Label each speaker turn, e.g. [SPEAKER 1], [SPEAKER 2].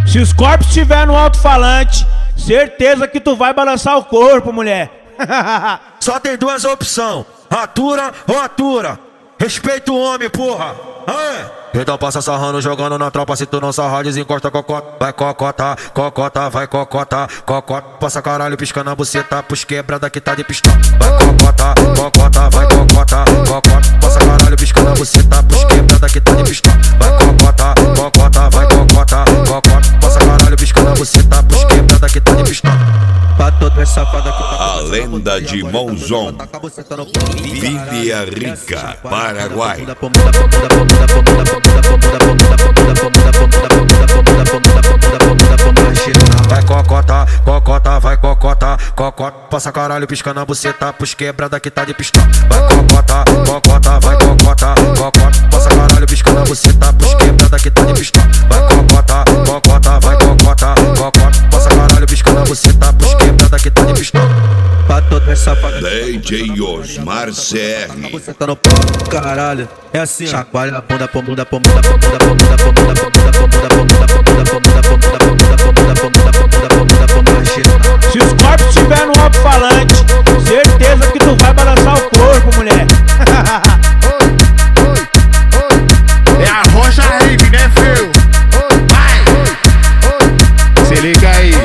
[SPEAKER 1] Se os corpos estiver no alto-falante, certeza que tu vai balançar o corpo, mulher.
[SPEAKER 2] Só tem duas opções, atura ou atura. Respeita o homem, porra. Então passa sarrando, jogando na tropa. Se tu não sarrar, desencosta cocota. Vai cocota, cocota, vai cocota, cocota. Passa caralho, pisca na buceta pros quebrada que tá de pistola. Vai cocota, cocota, vai cocota, cocota. Passa caralho, pisca na buceta pros quebrada que tá de pistola. Vai cocota, cocota, vai cocota, cocota. Passa caralho, pisca na buceta pros quebrada que tá de pistola. Pra toda essa safada que tá.
[SPEAKER 3] A lenda de Monzon, Vila Rica, Paraguai.
[SPEAKER 2] Vai cocota, cocota, vai cocota, cocota. Passa caralho, pisca na buceta pros quebrada que tá de pistola. Vai cocota, cocota, vai cocota, cocota. Passa caralho, pisca na buceta pros quebrada que tá de pistola. Vai cocota, cocota, vai cocota, cocota. Passa caralho, pisca na buceta pros quebrada que tá de pistola. Pra toda essa safada.
[SPEAKER 3] DJ Osmar CR.
[SPEAKER 2] Você tá no pau, caralho. É assim, chacoalha a bunda, bunda, bunda, bunda, bunda, bunda, bunda, bunda, bunda,
[SPEAKER 1] Se os corpos estiver no alto-falante, certeza que tu vai balançar o corpo, mulher.
[SPEAKER 4] É a rocha rave, né, filho? Vai! Se liga aí.